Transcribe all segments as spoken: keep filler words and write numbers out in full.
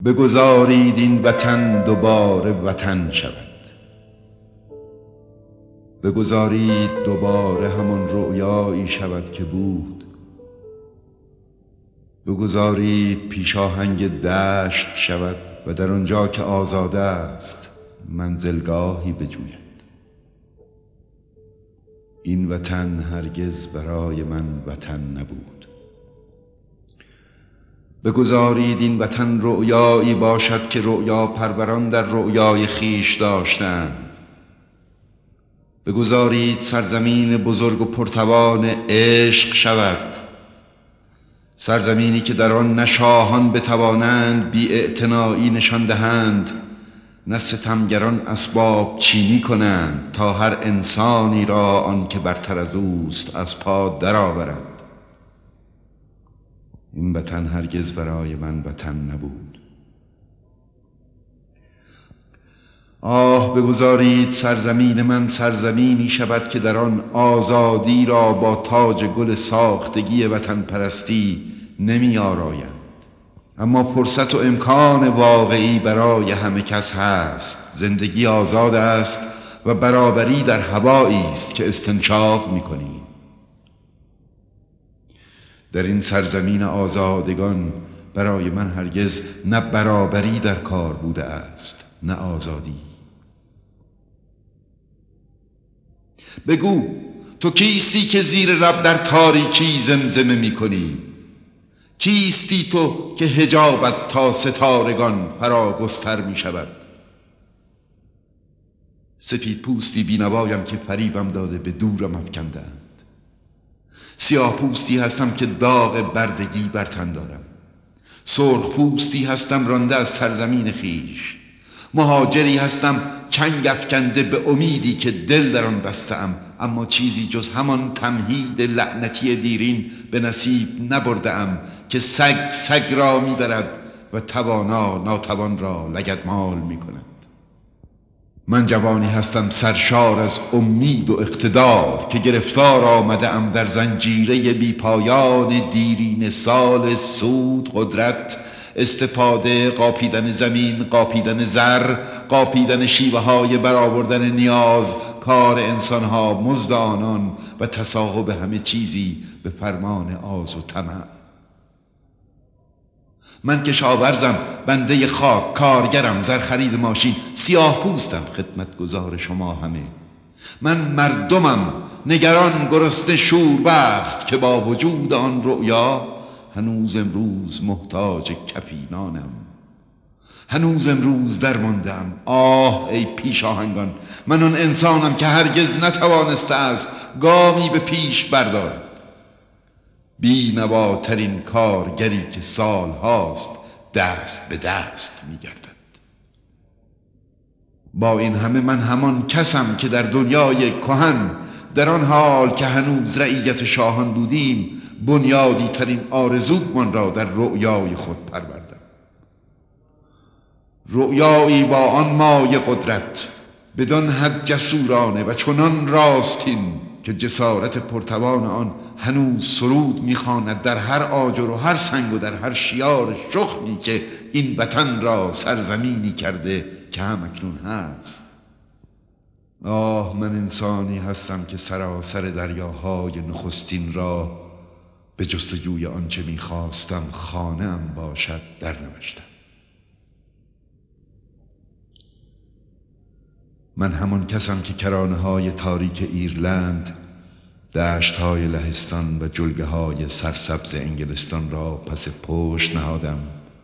بگذارید این وطن دوباره وطن شود. بگذارید دوباره همان رؤیایی شود که بود. بگذارید پیشاهنگ دشت شود و در آنجا که آزاده است منزلگاهی بجوید. این وطن هرگز برای من وطن نبود. بگذارید این وطن رؤیایی باشد که رؤیا پروران در رؤیای خیش داشتند. بگذارید سرزمین بزرگ و پرتوان عشق شود، سرزمینی که در آن نه شاهان بتوانند بی اعتنایی نشان دهند، نه ستمگران اسباب چینی کنند تا هر انسانی را آن که برتر از اوست از پا درآورد. این وطن هرگز برای من وطن نبود. آه بگذارید سرزمین من سرزمینی شود که در آن آزادی را با تاج گل ساختگی وطن پرستی نمی آرایند، اما فرصت و امکان واقعی برای همه کس هست. زندگی آزاد است و برابری در هوایی است که استنشاق می کنیم. در این سرزمین آزادگان برای من هرگز نه برابری در کار بوده است نه آزادی. بگو تو کیستی که زیر لب در تاریکی زمزمه می کنی؟ کیستی تو که حجابت تا ستارگان فرا گستر می شود؟ سپید پوستی بینوایم که فریبم داده به دورم افکندند. سیاه پوستی هستم که داغ بردگی بر تن دارم. سرخ پوستی هستم رانده از سرزمین خیش. مهاجری هستم چنگ افکنده به امیدی که دل در آن بسته‌ام، اما چیزی جز همان تمهید لعنتی دیرین به نصیب نبرده‌ام که سگ سگ را می‌درد و توانا ناتوان را لگدمال می‌کند. من جوانی هستم سرشار از امید و اقتدار که گرفتار آمده ام در زنجیره بی پایان دیرین سال سود، قدرت، استفاده، قاپیدن زمین، قاپیدن زر، قاپیدن شیوه های برآوردن نیاز، کار انسان ها، مزد آنان و تصاحب همه چیزی به فرمان آز و طمع. من کشاورزم، بنده خاک، کارگرم، زرخرید ماشین، سیاه پوستم، خدمتگزار شما همه. من مردمم، نگران، گرسنه، شوربخت که با وجود آن رؤیا هنوز امروز محتاج کفینانم. هنوز امروز درماندم. آه ای پیشاهنگان، من آن انسانم که هرگز نتوانسته است گامی به پیش بردارد. بی نواترین کارگری که سال هاست دست به دست می گردد. با این همه من همان کسم که در دنیای کهن، در آن حال که هنوز رعیت شاهان بودیم، بنیادی ترین آرزومان را در رؤیای خود پروردم. رؤیایی با آن مایه قدرت، بدان حد جسورانه و چنان راستین که جسارت پرتوان آن هنوز سرود می‌خواند در هر آجر و هر سنگ و در هر شیار شخمی که این وطن را سرزمینی کرده که هم اکنون هست. آه من انسانی هستم که سراسر دریاهای نخستین را به جستجوی آنچه می‌خواستم خانه‌ام باشد در نوشتم. من همان کسم که کرانه‌های تاریک ایرلند، دشت‌های لهستان و جلگه‌های سرسبز انگلستان را پس پشت نهادم.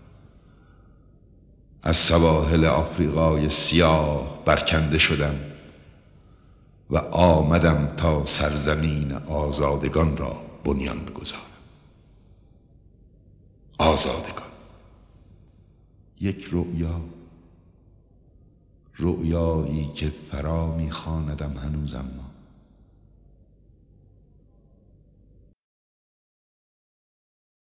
از سواحل آفریقای سیاه برکنده شدم و آمدم تا سرزمین آزادگان را بنیان بگذارم. آزادگان، یک رؤیا، رؤیایی که فرا می‌خواندم هنوز، اما